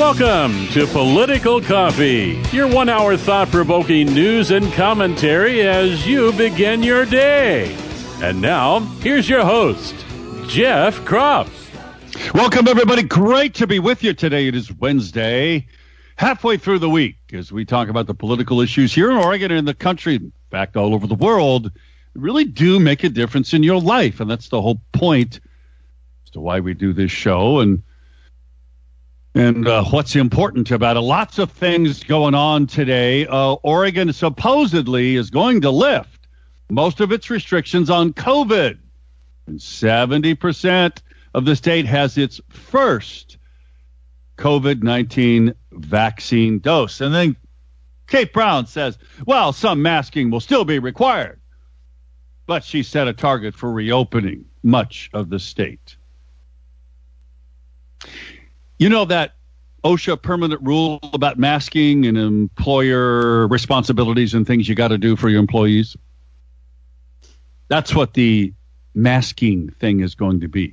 Welcome to Political Coffee, your 1 hour thought-provoking news and commentary as you begin your day. And now, here's your host, Jeff Kropf. Welcome, everybody. Great to be with you today. It is Wednesday, halfway through the week, as we talk about the political issues here in Oregon and in the country, in fact, all over the world, that really do make a difference in your life. And that's the whole point as to why we do this show and what's important about it. Lots of things going on today. Oregon supposedly is going to lift most of its restrictions on COVID. And 70% of the state has its first COVID-19 vaccine dose. And then Kate Brown says, well, some masking will still be required. But she set a target for reopening much of the state. You know that OSHA permanent rule about masking and employer responsibilities and things you got to do for your employees? That's what the masking thing is going to be.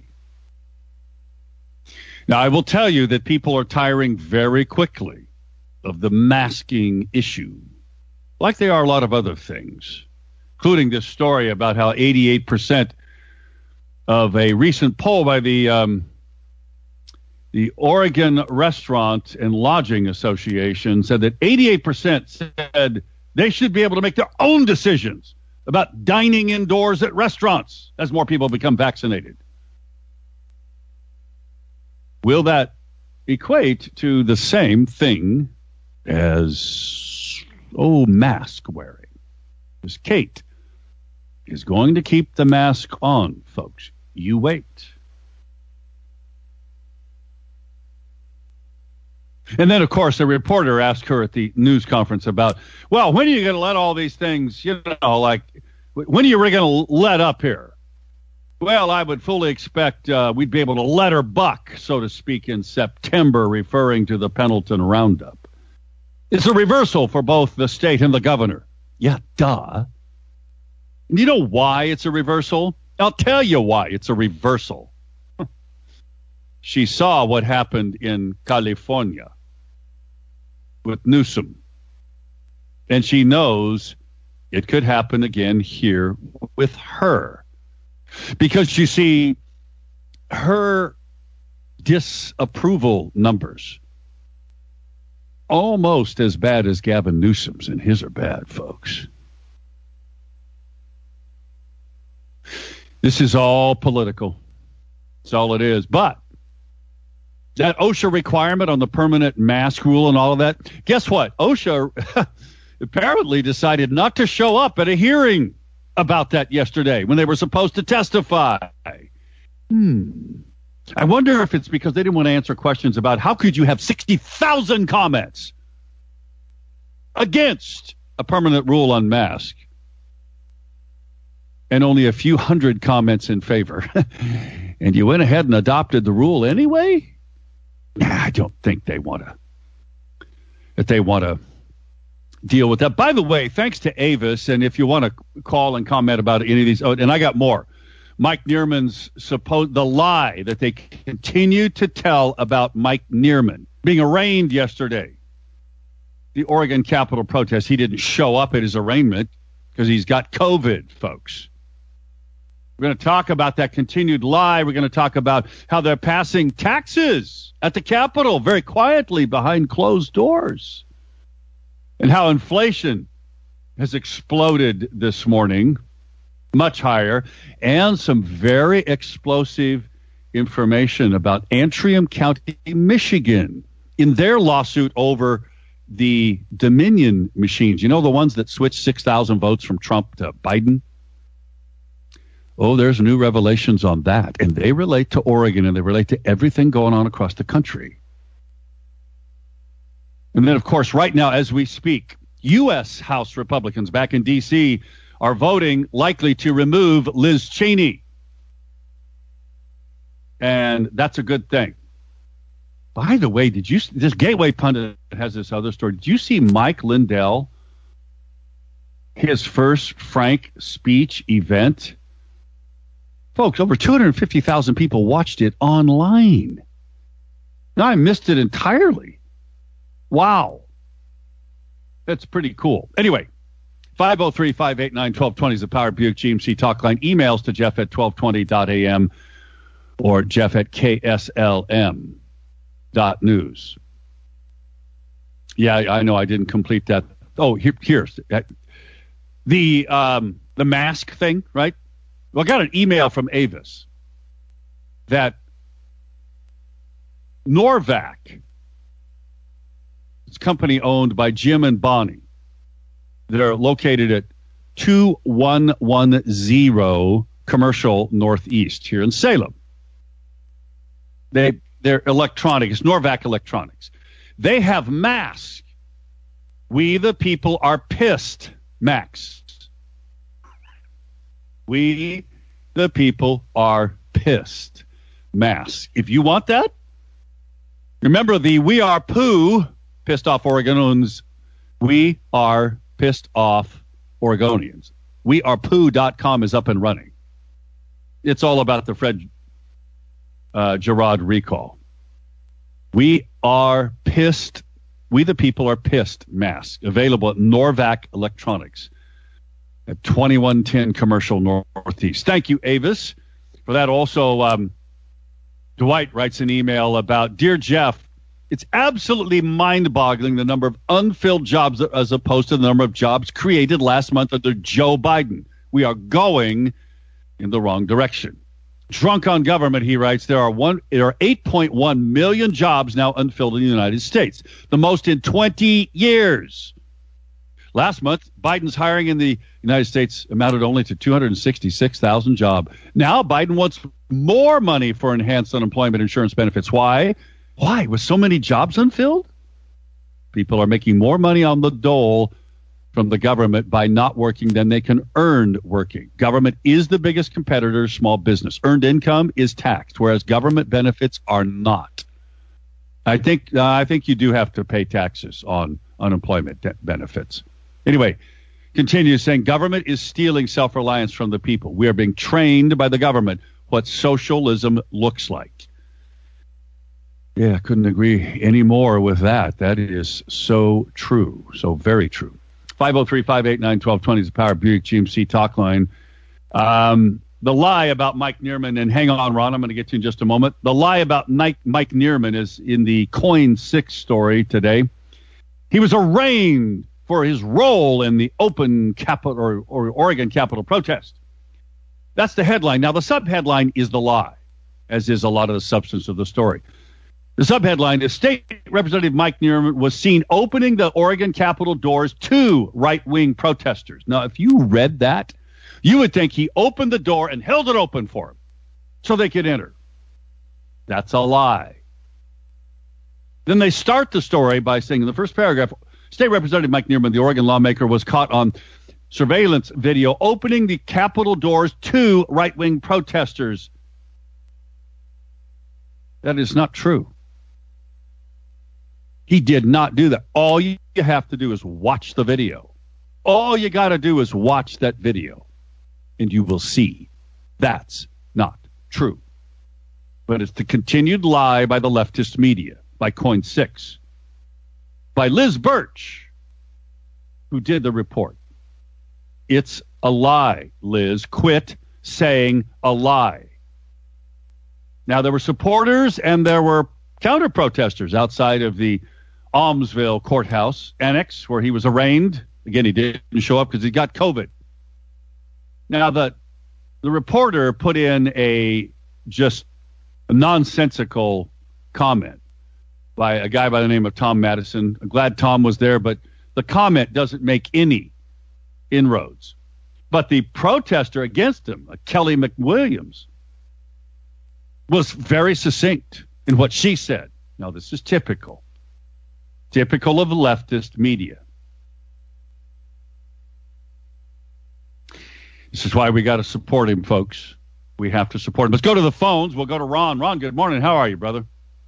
Now, I will tell you that people are tiring very quickly of the masking issue, like they are a lot of other things, including this story about how 88% of a recent poll by the Oregon Restaurant and Lodging Association said that 88% said they should be able to make their own decisions about dining indoors at restaurants as more people become vaccinated. Will that equate to the same thing as, mask wearing? Because Kate is going to keep the mask on, folks. You wait. And then, of course, a reporter asked her at the news conference about, well, when are you going to let all these things, when are you really going to let up here? Well, I would fully expect we'd be able to let her buck, so to speak, in September, referring to the Pendleton Roundup. It's a reversal for both the state and the governor. Yeah, duh. And you know why it's a reversal? I'll tell you why it's a reversal. She saw what happened in California with Newsom. And she knows it could happen again here with her. Because you see, her disapproval numbers almost as bad as Gavin Newsom's, and his are bad, folks. This is all political. That's all it is. But that OSHA requirement on the permanent mask rule and all of that, guess what? OSHA apparently decided not to show up at a hearing about that yesterday when they were supposed to testify. I wonder if it's because they didn't want to answer questions about how could you have 60,000 comments against a permanent rule on mask and only a few hundred comments in favor. And you went ahead and adopted the rule anyway? I don't think they want to deal with that. By the way, thanks to Avis, and if you want to call and comment about any of these, and I got more. Mike Neerman's the lie that they continue to tell about Mike Neerman being arraigned yesterday. The Oregon Capitol protest, he didn't show up at his arraignment because he's got COVID, folks. We're going to talk about that continued lie. We're going to talk about how they're passing taxes at the Capitol very quietly behind closed doors, and how inflation has exploded this morning, much higher, and some very explosive information about Antrim County, Michigan, in their lawsuit over the Dominion machines. You know, the ones that switched 6,000 votes from Trump to Biden? Oh, there's new revelations on that, and they relate to Oregon, and they relate to everything going on across the country. And then, of course, right now, as we speak, U.S. House Republicans back in D.C. are voting likely to remove Liz Cheney. And that's a good thing. By the way, this Gateway Pundit has this other story. Did you see Mike Lindell, his first Frank speech event? Folks, over 250,000 people watched it online. Now, I missed it entirely. Wow. That's pretty cool. Anyway, 503-589-1220 is the Power Buick GMC talk line. Emails to Jeff at 1220.am or Jeff at KSLM.news. Yeah, I know I didn't complete that. Oh, here's the mask thing, right? Well, I got an email from Avis that Norvac, it's a company owned by Jim and Bonnie. They're located at 2110 Commercial Northeast here in Salem. They're electronic. It's Norvac Electronics. They have masks. We the people are pissed, Max. We the people are pissed. Mask. If you want that, remember the We Are Poo Pissed Off Oregonians. We are pissed off Oregonians. WeArePoo.com is up and running. It's all about the Fred Gerard recall. We are pissed. We the people are pissed mask. Available at Norvac Electronics at 2110 Commercial Northeast. Thank you, Avis, for that. Also, Dwight writes an email about, Dear Jeff, it's absolutely mind-boggling the number of unfilled jobs as opposed to the number of jobs created last month under Joe Biden. We are going in the wrong direction. Drunk on government, he writes, there are 8.1 million jobs now unfilled in the United States, the most in 20 years. Last month, Biden's hiring in the United States amounted only to 266,000 jobs. Now Biden wants more money for enhanced unemployment insurance benefits. Why? Why? With so many jobs unfilled? People are making more money on the dole from the government by not working than they can earn working. Government is the biggest competitor of small business. Earned income is taxed, whereas government benefits are not. I think you do have to pay taxes on unemployment benefits. Anyway, continues saying government is stealing self-reliance from the people. We are being trained by the government what socialism looks like. Yeah, I couldn't agree any more with that. That is so true, so very true. 503-589-1220 is the Power Buick GMC talk line. The lie about Mike Neerman, and hang on, Ron, I'm going to get to you in just a moment. The lie about Mike Neerman is in the Coin 6 story today. He was arraigned for his role in the Open Capitol or Oregon Capitol protest. That's the headline. Now, the subheadline is the lie, as is a lot of the substance of the story. The subheadline is State Representative Mike Neerman was seen opening the Oregon Capitol doors to right-wing protesters. Now, if you read that, you would think he opened the door and held it open for them so they could enter. That's a lie. Then they start the story by saying in the first paragraph, State Representative Mike Neerman, the Oregon lawmaker, was caught on surveillance video opening the Capitol doors to right-wing protesters. That is not true. He did not do that. All you have to do is watch the video. All you got to do is watch that video, and you will see that's not true. But it's the continued lie by the leftist media, by Coin 6, by Liz Birch, who did the report. It's a lie, Liz. Quit saying a lie. Now, there were supporters and there were counter-protesters outside of the Almsville courthouse annex where he was arraigned. Again, he didn't show up because he got COVID. Now, the reporter put in a just nonsensical comment by a guy by the name of Tom Madison. I'm glad Tom was there, but the comment doesn't make any inroads. But the protester against him, Kelly McWilliams, was very succinct in what she said. Now, this is typical of leftist media. This is why we got to support him, folks. We have to support him. Let's go to the phones. We'll go to Ron. Ron, good morning. How are you, brother?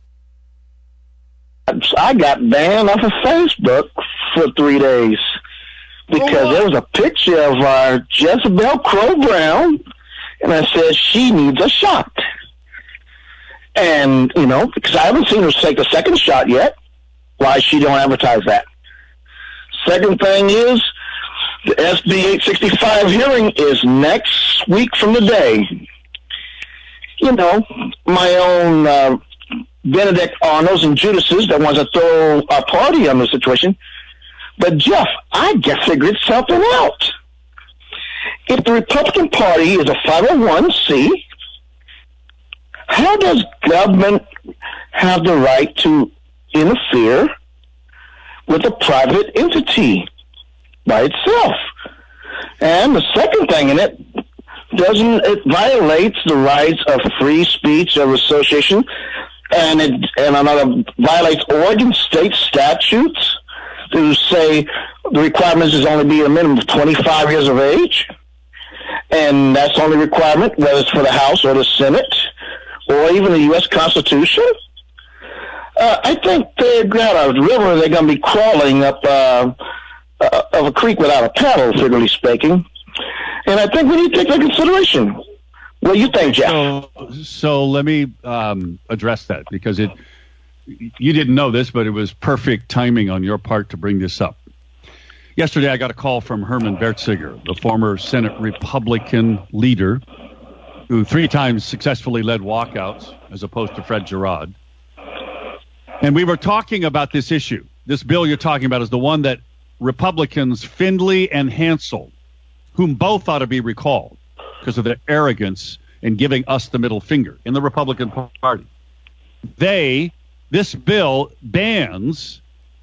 I got banned off of Facebook for 3 days because there was a picture of our Jezebel Crow Brown, and I said she needs a shot. And, because I haven't seen her take the second shot yet. why she don't advertise that. Second thing is, the SB 865 hearing is next week from today. You know, my own Benedict Arnolds and Judases that wants to throw a party on the situation. But, Jeff, I just figured something out. If the Republican Party is a 501c, how does government have the right to interfere with a private entity by itself? And the second thing in it, it violates the rights of free speech of association, and another violates Oregon state statutes to say the requirements is only be a minimum of 25 years of age, and that's the only requirement, whether it's for the House or the Senate or even the U.S. Constitution. I think they're got a river they're going to be crawling up of a creek without a paddle, figuratively speaking. And I think we need to take that into consideration. What do you think, Jeff? So let me address that, because you didn't know this, but it was perfect timing on your part to bring this up. Yesterday, I got a call from Herman Bertziger, the former Senate Republican leader who 3 times successfully led walkouts as opposed to Fred Girard. And we were talking about this issue. This bill you're talking about is the one that Republicans Findley and Hansel, whom both ought to be recalled because of their arrogance in giving us the middle finger in the Republican Party. This bill bans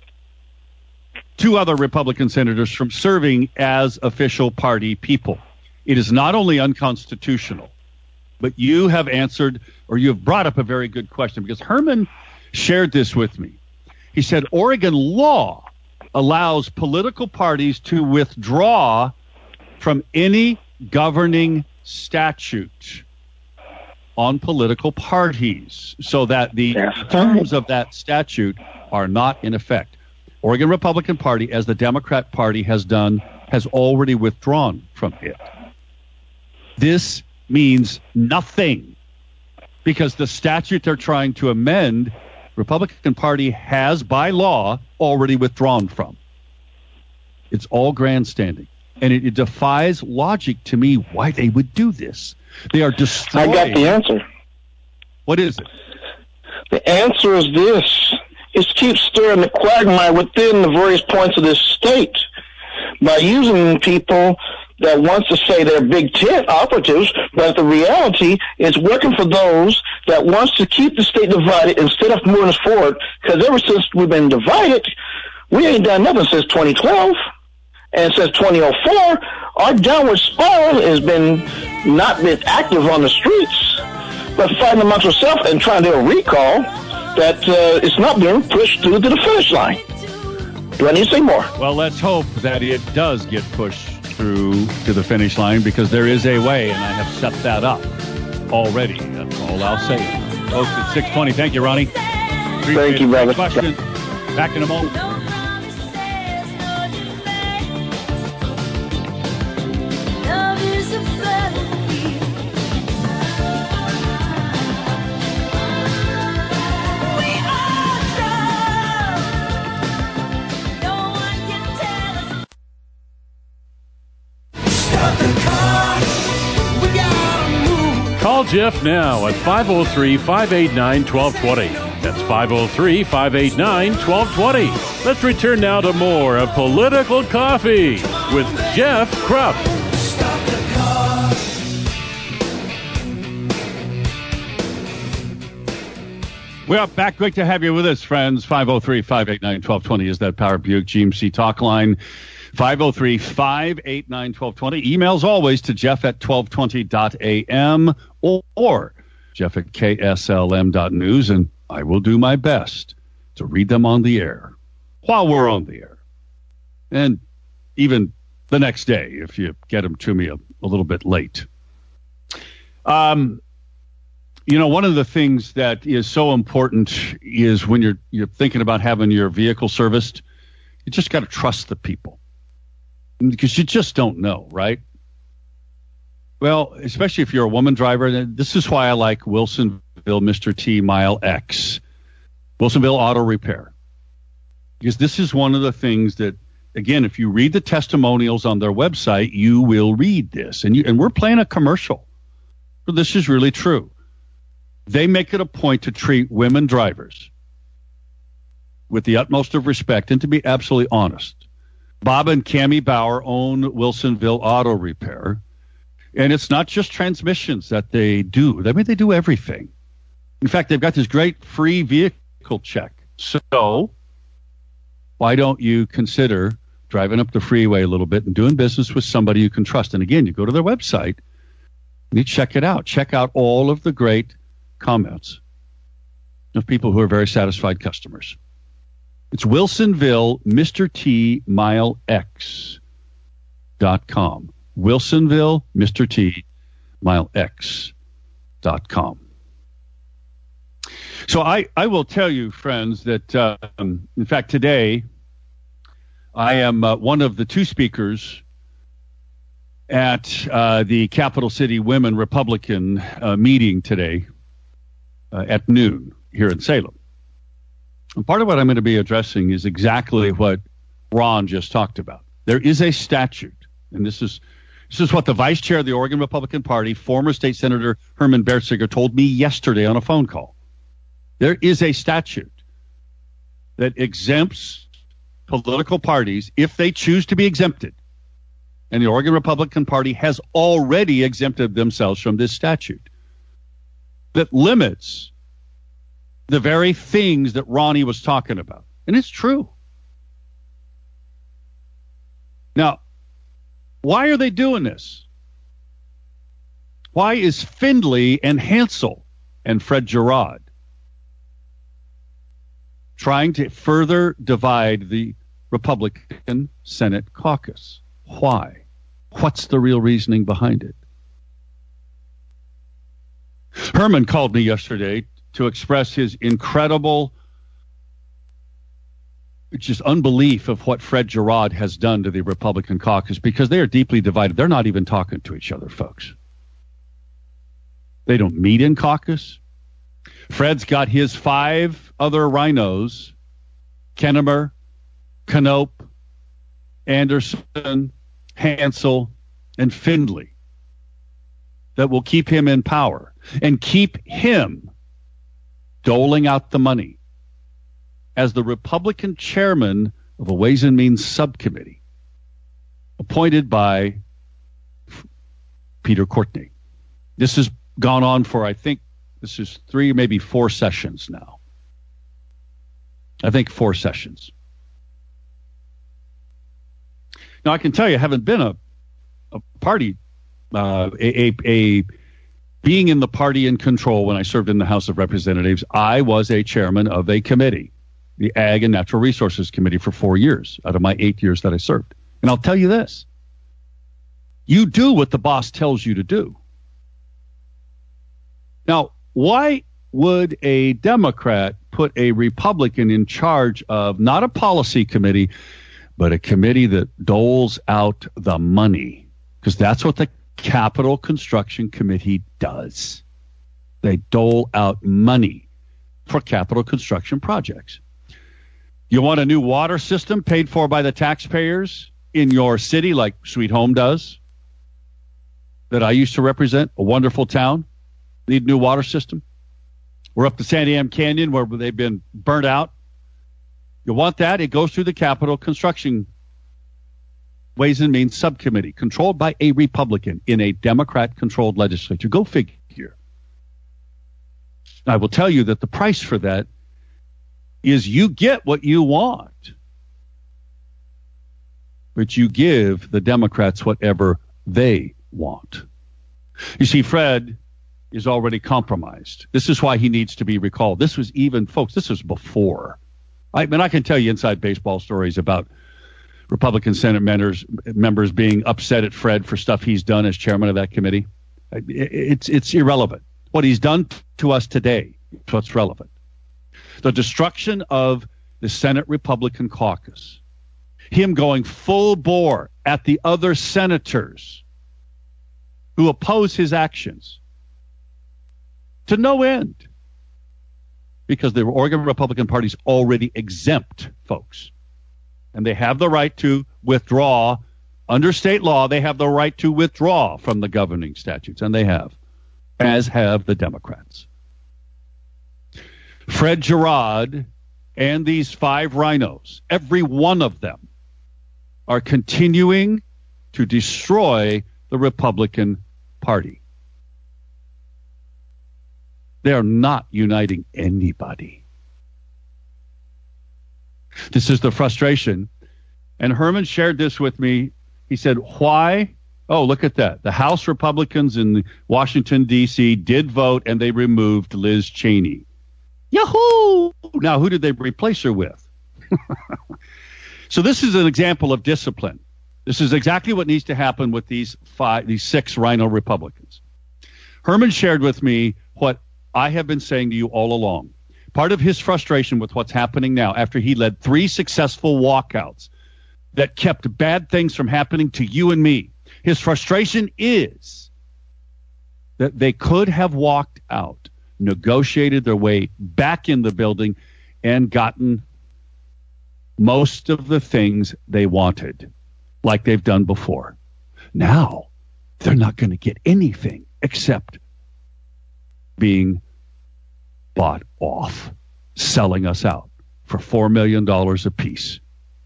2 other Republican senators from serving as official party people. It is not only unconstitutional, but you have answered, or you have brought up a very good question, because Herman shared this with me. He said Oregon law allows political parties to withdraw from any governing statute on political parties so that the terms of that statute are not in effect. Oregon Republican Party, as the Democrat Party has done, has already withdrawn from it. This means nothing, because the statute they're trying to amend, Republican Party has, by law, already withdrawn from. It's all grandstanding. And it defies logic to me why they would do this. They are destroying. I got the answer. What is it? The answer is this. It's keep stirring the quagmire within the various points of this state by using people that wants to say they're Big Tent operatives, but the reality is working for those that wants to keep the state divided instead of moving us forward. Because ever since we've been divided, we ain't done nothing since 2012. And since 2004, our downward spiral has not been active on the streets, but fighting amongst ourselves and trying to do a recall that it's not being pushed through to the finish line. Do I need to say more? Well, let's hope that it does get pushed through to the finish line, because there is a way, and I have set that up already. That's all I'll say. Folks, at 6:20. Thank you, Ronnie. Thank you, brother. Question. Back in a moment. Call Jeff now at 503-589-1220. That's 503-589-1220. Let's return now to more of Political Coffee with Jeff Krupp. We're back. Great to have you with us, friends. 503-589-1220 is that Power Buick GMC talk line. 503-589-1220. Emails always to Jeff at 1220.am or Jeff at KSLM.news, and I will do my best to read them on the air while we're on the air. And even the next day, if you get them to me a little bit late. You know, one of the things that is so important is when you're thinking about having your vehicle serviced, you just got to trust the people, because you just don't know, right? Well, especially if you're a woman driver. This is why I like Wilsonville Mr. T Mile X, Wilsonville Auto Repair. Because this is one of the things that, again, if you read the testimonials on their website, you will read this. And we're playing a commercial. But this is really true. They make it a point to treat women drivers with the utmost of respect and to be absolutely honest. Bob and Cammie Bauer own Wilsonville Auto Repair. And it's not just transmissions that they do. I mean, they do everything. In fact, they've got this great free vehicle check. So why don't you consider driving up the freeway a little bit and doing business with somebody you can trust? And again, you go to their website and you check it out. Check out all of the great comments of people who are very satisfied customers. It's Wilsonville Mr. T Mile X.com. Wilsonville Mr. T Mile X.com. So I will tell you, friends, that in fact today I am one of the two speakers at the Capital City Women Republican meeting today at noon here in Salem. And part of what I'm going to be addressing is exactly what Ron just talked about. There is a statute, and this is what the vice chair of the Oregon Republican Party, former state senator Herman Beretziger, told me yesterday on a phone call. There is a statute that exempts political parties if they choose to be exempted. And the Oregon Republican Party has already exempted themselves from this statute that limits the very things that Ronnie was talking about. And it's true. Now, why are they doing this? Why is Findley and Hansel and Fred Gerard trying to further divide the Republican Senate caucus? Why? What's the real reasoning behind it? Herman called me yesterday to express his incredible, just unbelief of what Fred Gerard has done to the Republican caucus, because they are deeply divided. They're not even talking to each other, folks. They don't meet in caucus. Fred's got his 5 other rhinos, Kennemer, Knope, Anderson, Hansel, and Findley, that will keep him in power and keep him doling out the money as the Republican chairman of a Ways and Means subcommittee appointed by Peter Courtney. This has gone on for, I think, this is 3, maybe 4 sessions now. I think 4 sessions. Now, I can tell you, I haven't been a party, being in the party in control when I served in the House of Representatives. I was a chairman of a committee, the Ag and Natural Resources Committee, for 4 years out of my 8 years that I served. And I'll tell you this. You do what the boss tells you to do. Now, why would a Democrat put a Republican in charge of not a policy committee, but a committee that doles out the money? Because that's what the Capital Construction Committee does. They dole out money for capital construction projects. You want a new water system paid for by the taxpayers in your city, like Sweet Home does, that I used to represent, a wonderful town, need a new water system. We're up to Santiam Canyon where they've been burnt out. You want that? It goes through the Capital Construction Ways and Means subcommittee, controlled by a Republican in a Democrat-controlled legislature. Go figure. I will tell you that the price for that is you get what you want, but you give the Democrats whatever they want. You see, Fred is already compromised. This is why he needs to be recalled. This was even, folks, this was before. I can tell you inside baseball stories about Republican Senate members being upset at Fred for stuff he's done as chairman of that committee. It's irrelevant. What he's done to us today is what's relevant. The destruction of the Senate Republican caucus, him going full bore at the other senators who oppose his actions to no end. because the Oregon Republican Party's already exempt, folks. And they have the right to withdraw. Under state law, they have the right to withdraw from the governing statutes, and they have, as have the Democrats. Fred Gerard and these 5 rhinos, every one of them, are continuing to destroy the Republican Party. They are not uniting anybody. This is the frustration. And Herman shared this with me. He said, why? Oh, look at that. The House Republicans in Washington, D.C. did vote, and they removed Liz Cheney. Yahoo! Now, who did they replace her with? So this is an example of discipline. This is exactly what needs to happen with these 6 rhino Republicans. Herman shared with me what I have been saying to you all along. Part of his frustration with what's happening now, after he led 3 successful walkouts that kept bad things from happening to you and me, his frustration is that they could have walked out, negotiated their way back in the building, and gotten most of the things they wanted, like they've done before. Now, they're not going to get anything except being bought off, selling us out for $4 million apiece.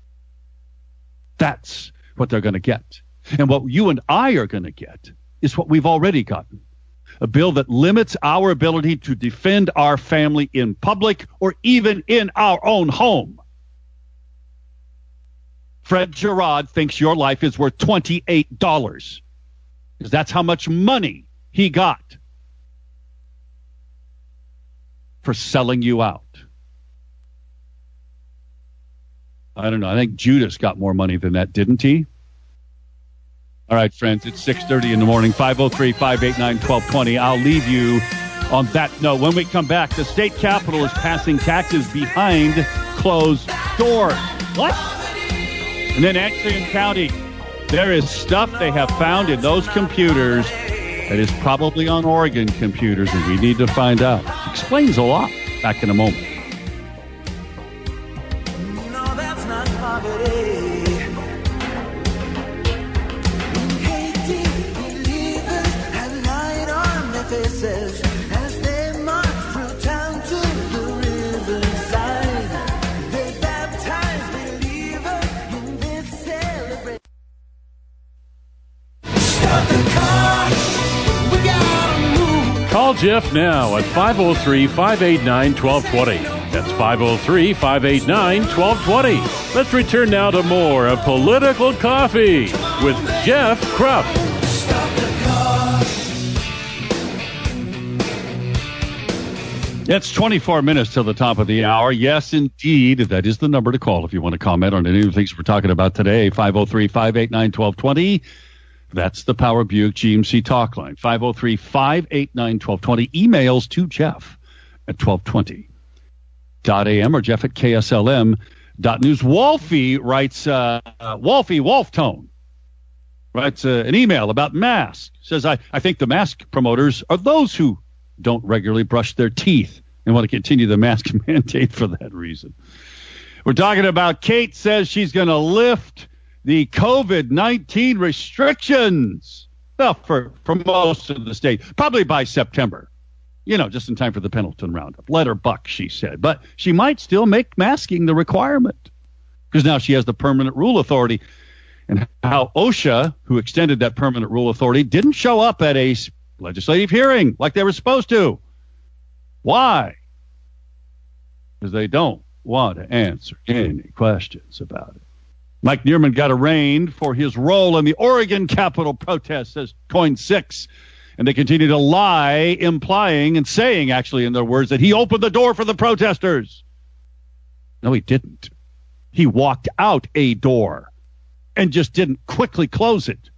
That's what they're going to get. And what you and I are going to get is what we've already gotten. A bill that limits our ability to defend our family in public or even in our own home. Fred Gerard thinks your life is worth $28 because that's how much money he got for selling you out. I don't know. I think Judas got more money than that, didn't he? All right, friends, it's 6:30 in the morning, 503-589-1220. I'll leave you on that note. When we come back, the state capitol is passing taxes behind closed doors. What? And then Antrim County, there is stuff they have found in those computers that is probably on Oregon computers, and we need to find out. It explains a lot. Back in a moment. No, that's not poverty. Faces as they march through town to the riverside. They baptize believers in this celebration. Stop the car. We gotta move. Call Jeff now at 503-589-1220. That's 503-589-1220. Let's return now to more of Political Coffee with Jeff Krupp. It's 24 minutes till the top of the hour. Yes, indeed. That is the number to call if you want to comment on any of the things we're talking about today. 503-589-1220. That's the Power Buick GMC talk line. 503-589-1220. Emails to Jeff at 1220.am or Jeff at KSLM.news. Wolfie writes, Wolftone writes an email about masks. Says, I think the mask promoters are those who don't regularly brush their teeth and want to continue the mask mandate for that reason. We're talking about Kate says she's going to lift the COVID-19 restrictions. Well, for most of the state, probably by September. You know, just in time for the Pendleton Roundup. Let her buck, she said. But she might still make masking the requirement because now she has the permanent rule authority. And how OSHA, who extended that permanent rule authority, didn't show up at a legislative hearing like they were supposed to. Why? Because they don't want to answer any questions about it. Mike Neerman got arraigned for his role in the Oregon Capitol protest, says Coin 6. And they continue to lie, implying and saying, actually, in their words, that he opened the door for the protesters. No, he didn't. He walked out a door and just didn't quickly close it.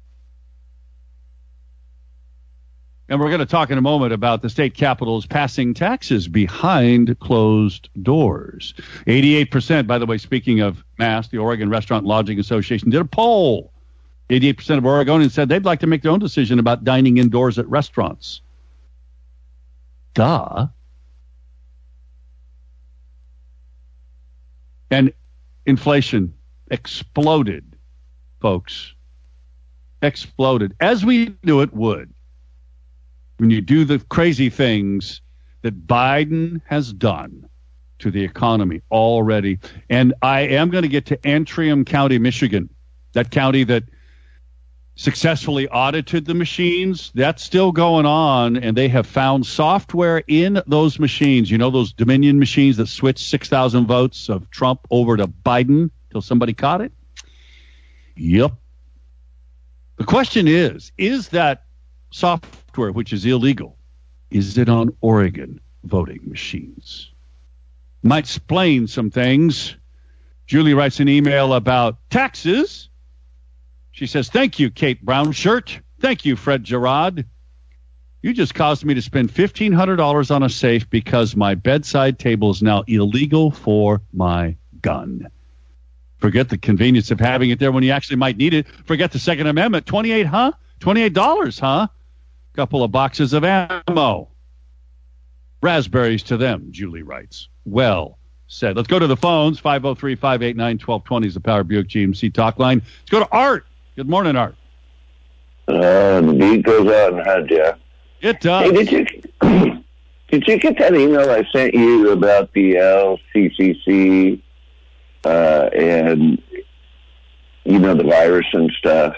And we're going to talk in a moment about the state capitol's passing taxes behind closed doors. 88%, by the way, speaking of MASS, the Oregon Restaurant and Lodging Association, did a poll. 88% of Oregonians said they'd like to make their own decision about dining indoors at restaurants. Duh. And inflation exploded, folks. Exploded, as we knew it would. When you do the crazy things that Biden has done to the economy already. And I am going to get to Antrim County, Michigan, that county that successfully audited the machines. That's still going on, and they have found software in those machines. You know, those Dominion machines that switched 6,000 votes of Trump over to Biden till somebody caught it? Yep. The question is that software, which is illegal, is it on Oregon voting machines? Might explain some things. Julie writes an email about taxes. She says, thank you, Kate Brownshirt. Thank you, Fred Gerard. You just caused me to spend $1,500 on a safe because my bedside table is now illegal for my gun. Forget the convenience of having it there when you actually might need it. Forget the Second Amendment. $28, huh? Couple of boxes of ammo. Raspberries to them, Julie writes. Well said. Let's go to the phones. 503-589-1220 is the Power Buick GMC talk line. Let's go to Art. Good morning, Art. The beat goes on, huh, Jeff? It does. Hey, did you get that email I sent you about the LCCC and, the virus and stuff?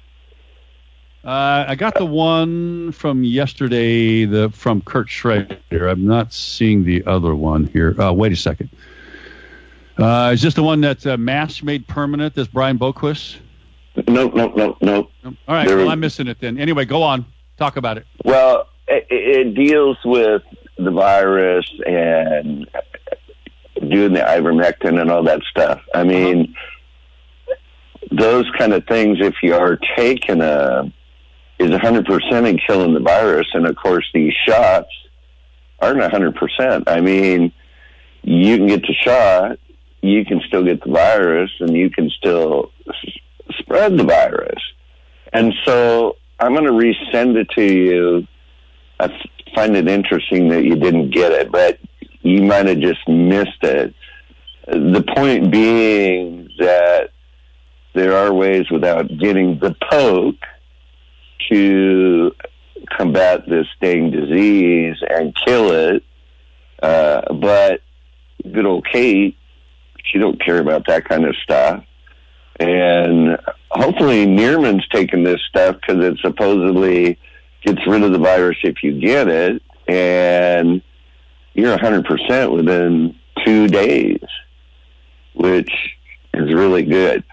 I got the one from yesterday, from Kurt Schrader. I'm not seeing the other one here. Wait a second. Is this the one that masks made permanent, this Brian Boquist? Nope. All right, well, I'm missing it then. Anyway, go on. Talk about it. Well, it deals with the virus and doing the ivermectin and all that stuff. I mean, those kind of things, if you are taking is 100% in killing the virus. And, of course, these shots aren't 100%. I mean, you can get the shot, you can still get the virus, and you can still spread the virus. And so I'm going to resend it to you. I find it interesting that you didn't get it, but you might have just missed it. The point being that there are ways without getting the poke to combat this dang disease and kill it. But good old Kate, she don't care about that kind of stuff. And hopefully Neerman's taking this stuff because it supposedly gets rid of the virus if you get it. And you're 100% within 2 days, which is really good.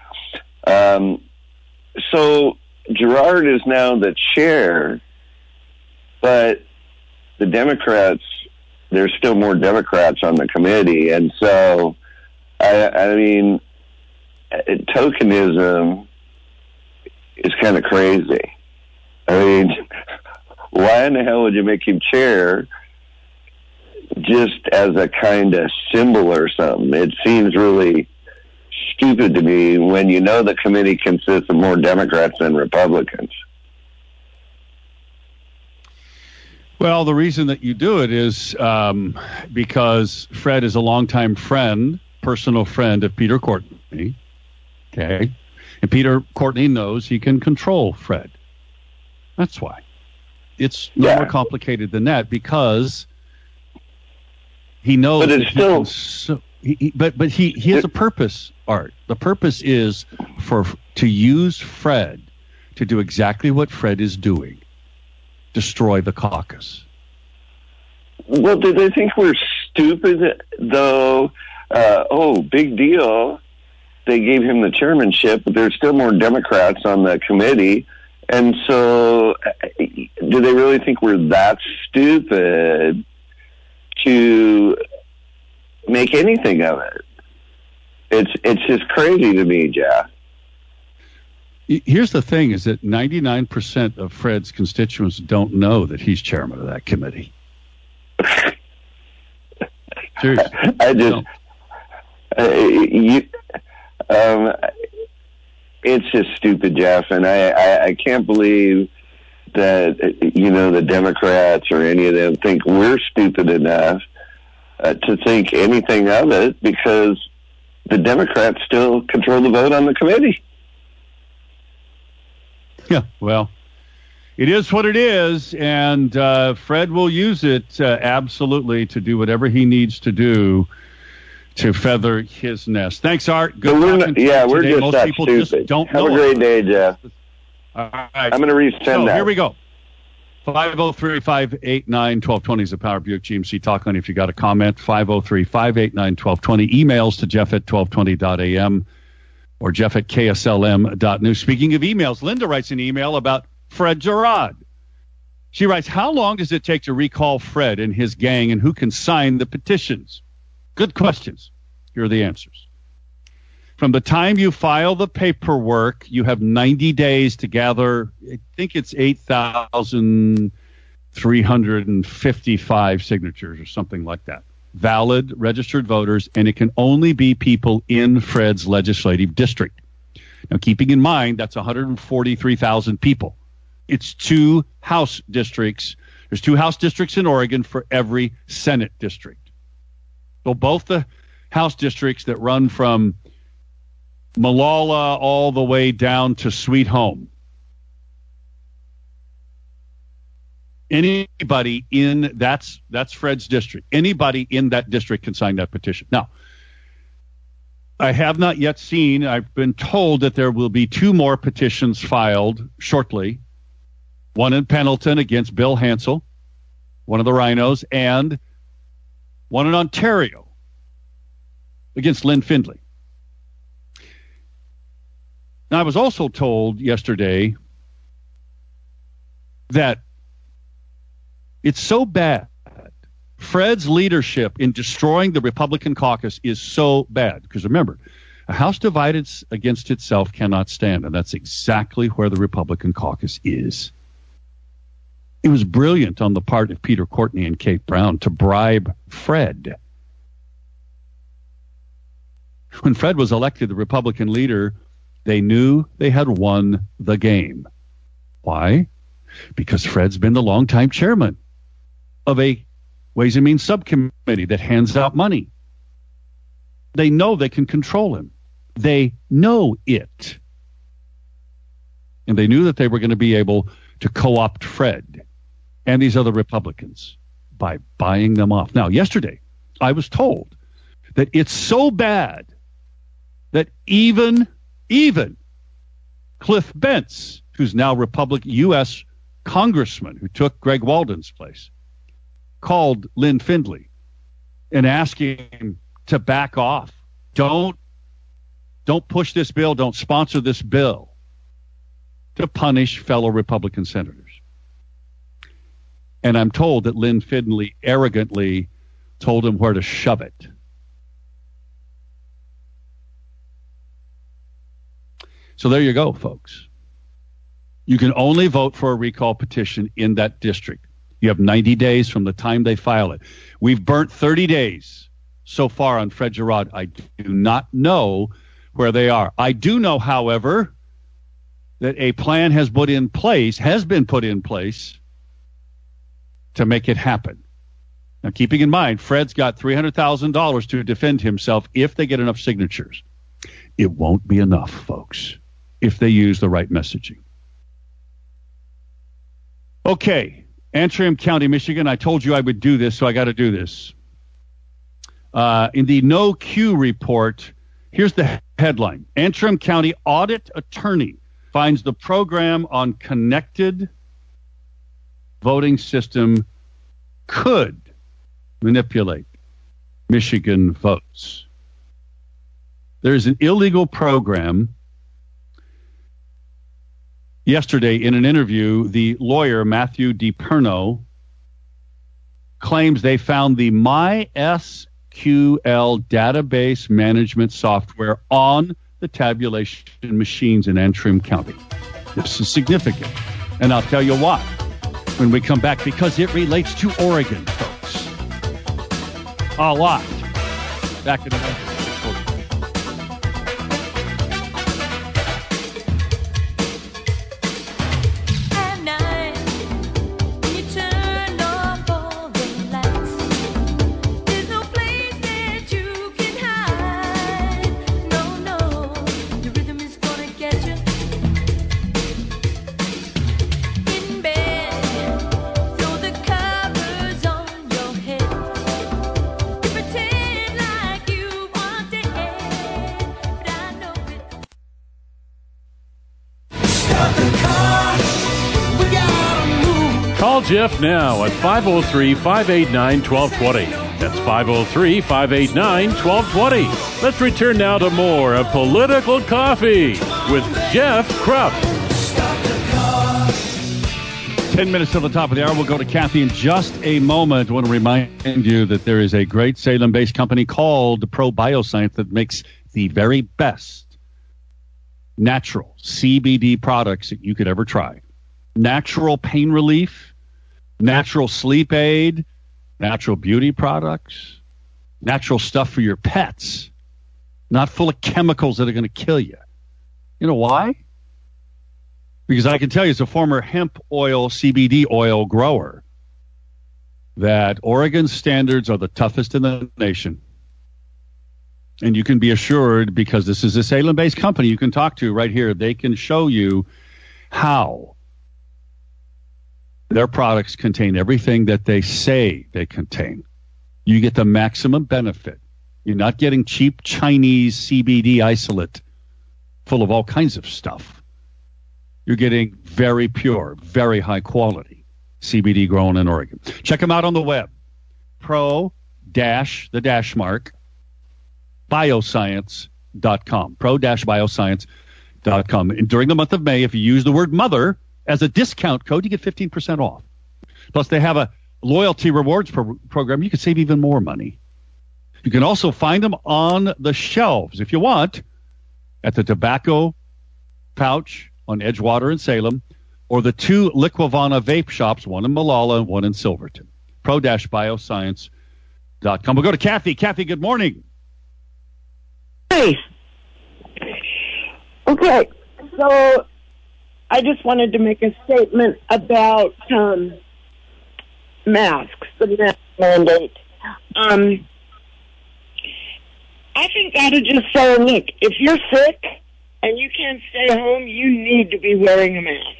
So Gerard is now the chair, but the Democrats, there's still more Democrats on the committee. And so, I mean, tokenism is kind of crazy. I mean, why in the hell would you make him chair just as a kind of symbol or something? It seems really stupid to me when you know the committee consists of more Democrats than Republicans. Well, the reason that you do it is because Fred is a longtime friend, personal friend of Peter Courtney. Okay. And Peter Courtney knows he can control Fred. That's why. It's no more complicated than that because he knows. But it's still. But he has a purpose, Art. The purpose is to use Fred to do exactly what Fred is doing. Destroy the caucus. Well, do they think we're stupid, though? Big deal. They gave him the chairmanship, but there's still more Democrats on the committee. And so do they really think we're that stupid to make anything of it? It's just crazy to me, Jeff. Here's the thing, is that 99% of Fred's constituents don't know that he's chairman of that committee. Seriously. It's just stupid, Jeff, and I can't believe that, the Democrats or any of them think we're stupid enough to think anything of it, because the Democrats still control the vote on the committee. Yeah, well, it is what it is, and Fred will use it absolutely to do whatever he needs to do to feather his nest. Thanks, Art. Good talking to you we're today. just Most that people stupid. just don't Have know a great it. day, Jeff. All right. I'm going to resend So that. here we go. 503-589-1220 is the Power Buick GMC talk line if you got a comment. 503-589-1220. Emails to Jeff at 1220.am or Jeff at KSLM.news. Speaking of emails, Linda writes an email about Fred Gerard. She writes, how long does it take to recall Fred and his gang, and who can sign the petitions? Good questions. Here are the answers. From the time you file the paperwork, you have 90 days to gather, I think it's 8,355 signatures or something like that. Valid registered voters, and it can only be people in Fred's legislative district. Now, keeping in mind, that's 143,000 people. It's 2 House districts. There's 2 House districts in Oregon for every Senate district. So both the House districts that run from Malala all the way down to Sweet Home. Anybody in that's Fred's district. Anybody in that district can sign that petition. Now, I have not yet seen, I've been told that there will be 2 more petitions filed shortly. One in Pendleton against Bill Hansel, one of the rhinos, and one in Ontario against Lynn Findley. Now, I was also told yesterday that it's so bad. Fred's leadership in destroying the Republican caucus is so bad. Because remember, a house divided against itself cannot stand. And that's exactly where the Republican caucus is. It was brilliant on the part of Peter Courtney and Kate Brown to bribe Fred. When Fred was elected the Republican leader, they knew they had won the game. Why? Because Fred's been the longtime chairman of a Ways and Means subcommittee that hands out money. They know they can control him. They know it. And they knew that they were going to be able to co-opt Fred and these other Republicans by buying them off. Now, yesterday, I was told that it's so bad that even Cliff Bentz, who's now U.S. congressman who took Greg Walden's place, called Lynn Findley and asking him to back off. Don't push this bill. Don't sponsor this bill to punish fellow Republican senators. And I'm told that Lynn Findley arrogantly told him where to shove it. So there you go, folks. You can only vote for a recall petition in that district. You have 90 days from the time they file it. We've burnt 30 days so far on Fred Gerard. I do not know where they are. I do know, however, that a plan has been put in place to make it happen. Now, keeping in mind, Fred's got $300,000 to defend himself if they get enough signatures. It won't be enough, folks, if they use the right messaging. Okay, Antrim County, Michigan. I told you I would do this, so I got to do this. In the No Q report, here's the headline. Antrim County audit attorney finds the program on connected voting system could manipulate Michigan votes. There's an illegal program. Yesterday, in an interview, the lawyer, Matthew DiPerno, claims they found the MySQL database management software on the tabulation machines in Antrim County. This is significant, and I'll tell you why when we come back, because it relates to Oregon, folks. A lot. Back in a minute. Call Jeff now at 503-589-1220. That's 503-589-1220. Let's return now to more of Political Coffee with Jeff Krupp. 10 minutes till the top of the hour. We'll go to Kathy in just a moment. I want to remind you that there is a great Salem-based company called Pro Bioscience that makes the very best natural CBD products that you could ever try. Natural pain relief, natural sleep aid, natural beauty products, natural stuff for your pets, not full of chemicals that are going to kill you. You know why? Because I can tell you as a former hemp oil, CBD oil grower, that Oregon's standards are the toughest in the nation. And you can be assured, because this is a Salem-based company you can talk to right here, they can show you how their products contain everything that they say they contain. You get the maximum benefit. You're not getting cheap Chinese CBD isolate full of all kinds of stuff. You're getting very pure, very high quality CBD grown in Oregon. Check them out on the web. Pro-bioscience.com. Pro-bioscience.com. And during the month of May, if you use the word mother as a discount code, you get 15% off. Plus, they have a loyalty rewards program. You can save even more money. You can also find them on the shelves, if you want, at the Tobacco Pouch on Edgewater in Salem, or the two Liquivana vape shops, one in Malala and one in Silverton. Pro-bioscience.com. We'll go to Kathy. Kathy, good morning. Hey. Okay, so I just wanted to make a statement about masks, the mask mandate. I think I would just say, look, if you're sick and you can't stay home, you need to be wearing a mask.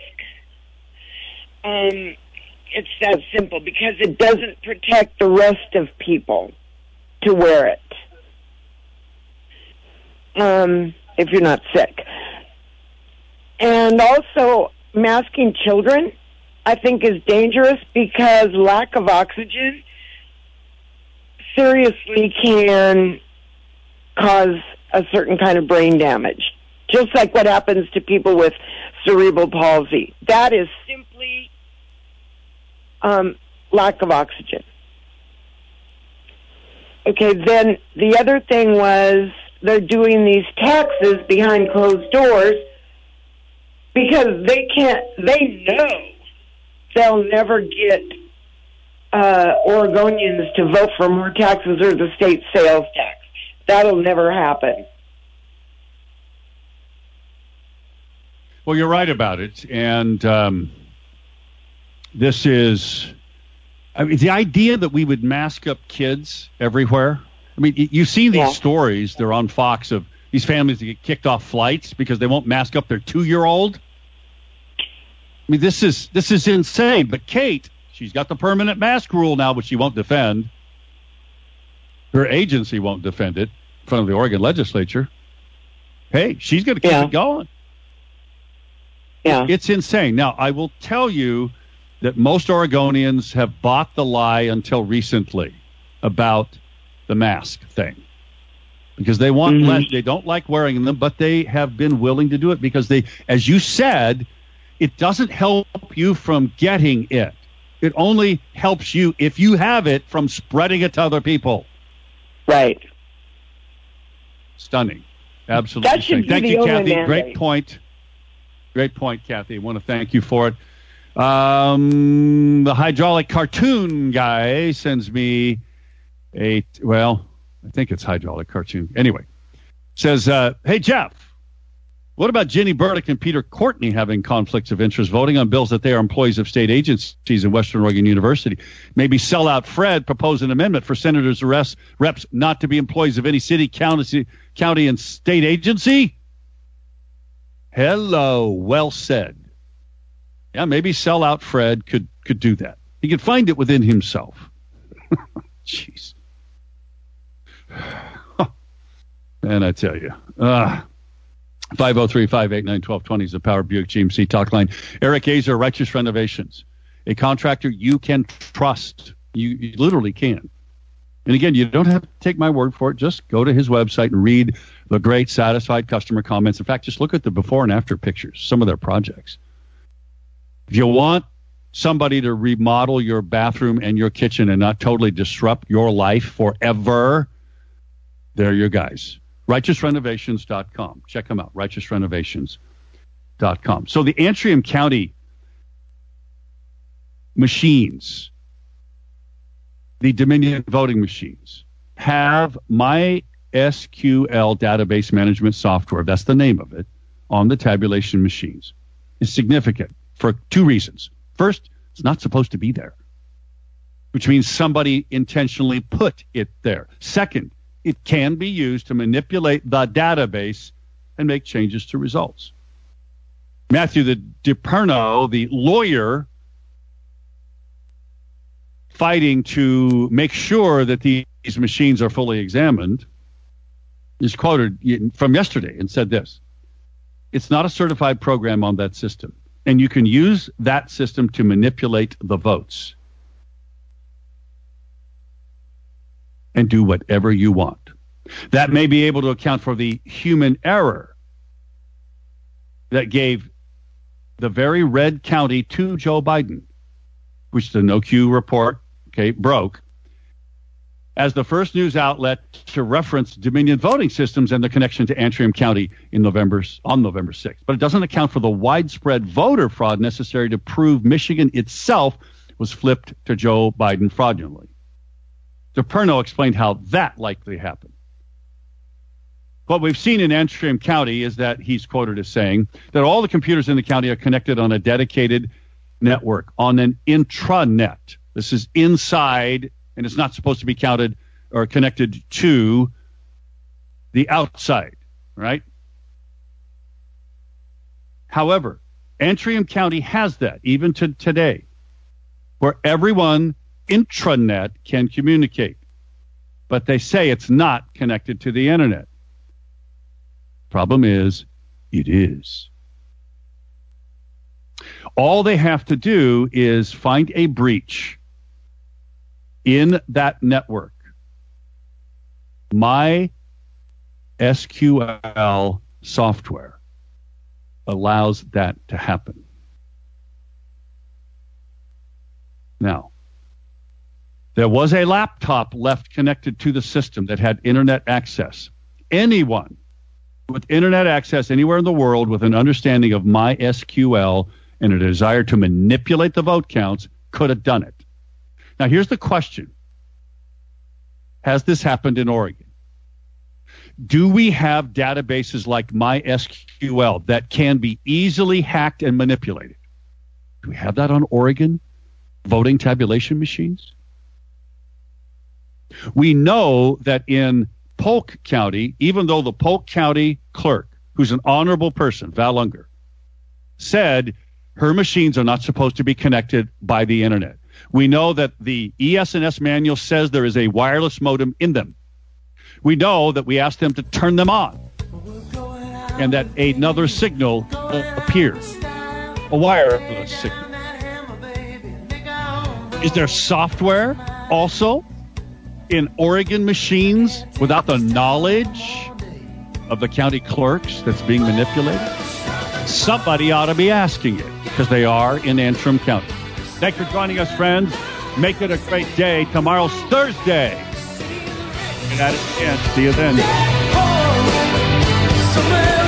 It's that simple, because it doesn't protect the rest of people to wear it if you're not sick. And also, masking children, I think, is dangerous because lack of oxygen seriously can cause a certain kind of brain damage, just like what happens to people with cerebral palsy. That is simply lack of oxygen. Okay, then the other thing was they're doing these taxes behind closed doors because they know they'll never get Oregonians to vote for more taxes or the state sales tax. That'll never happen. Well, you're right about it. And this is, I mean, the idea that we would mask up kids everywhere. I mean, you've seen these stories, they're on Fox, of these families that get kicked off flights because they won't mask up their 2-year-old. I mean, this is insane. But Kate, she's got the permanent mask rule now, which she won't defend. Her agency won't defend it in front of the Oregon legislature. Hey, she's going to keep it going. Yeah. It's insane. Now, I will tell you that most Oregonians have bought the lie until recently about the mask thing, because they want less. They don't like wearing them, but they have been willing to do it because they, as you said, it doesn't help you from getting it. It only helps you, if you have it, from spreading it to other people. Right. Stunning. Absolutely. That should be Thank the you, only Kathy. mandate. Great point. Great point, Kathy. I want to thank you for it. The hydraulic cartoon guy sends me I think it's hydraulic cartoon. Anyway, says, hey, Jeff, what about Jenny Burdick and Peter Courtney having conflicts of interest, voting on bills that they are employees of state agencies in Western Oregon University? Maybe Sellout Fred proposed an amendment for senators' reps not to be employees of any city, county, and state agency? Hello, well said. Yeah, maybe Sellout Fred could do that. He could find it within himself. Jeez. And I tell you, 503-589-1220 is the Power Buick GMC talk line. Eric Azer, Righteous Renovations. a contractor you can trust. You literally can. And again, you don't have to take my word for it. Just go to his website and read the great satisfied customer comments. In fact, just look at the before and after pictures, some of their projects. If you want somebody to remodel your bathroom and your kitchen and not totally disrupt your life forever, they're your guys. RighteousRenovations.com. Check them out, RighteousRenovations.com. So the Antrim County machines, the Dominion voting machines, have MySQL database management software, that's the name of it, on the tabulation machines. It's significant for two reasons. First, it's not supposed to be there, which means somebody intentionally put it there. Second, it can be used to manipulate the database and make changes to results. Matthew DiPerno, the lawyer fighting to make sure that these machines are fully examined, is quoted from yesterday and said this: "It's not a certified program on that system, and you can use that system to manipulate the votes and do whatever you want. That may be able to account for the human error that gave the very red county to Joe Biden," which the No-Q report broke, as the first news outlet to reference Dominion voting systems and the connection to Antrim County on November 6th. But it doesn't account for the widespread voter fraud necessary to prove Michigan itself was flipped to Joe Biden fraudulently. DiPerno explained how that likely happened. What we've seen in Antrim County is that he's quoted as saying that all the computers in the county are connected on a dedicated network, on an intranet. This is inside, and it's not supposed to be counted or connected to the outside, right? However, Antrim County has that, even to today, where everyone intranet can communicate. But they say it's not connected to the internet. Problem is, it is. All they have to do is find a breach in that network. MySQL software allows that to happen. Now, there was a laptop left connected to the system that had internet access. Anyone with internet access anywhere in the world with an understanding of MySQL and a desire to manipulate the vote counts could have done it. Now, here's the question. Has this happened in Oregon? Do we have databases like MySQL that can be easily hacked and manipulated? Do we have that on Oregon voting tabulation machines? We know that in Polk County, even though the Polk County clerk, who's an honorable person, Val Unger, said her machines are not supposed to be connected by the internet. We know that the ES&S manual says there is a wireless modem in them. We know that we asked them to turn them on and that another signal appears, a wireless signal. Is there software also in Oregon machines without the knowledge of the county clerks that's being manipulated? Somebody ought to be asking it because they are in Antrim County. Thanks for joining us, friends. Make it a great day. Tomorrow's Thursday. Get at it again. See you then.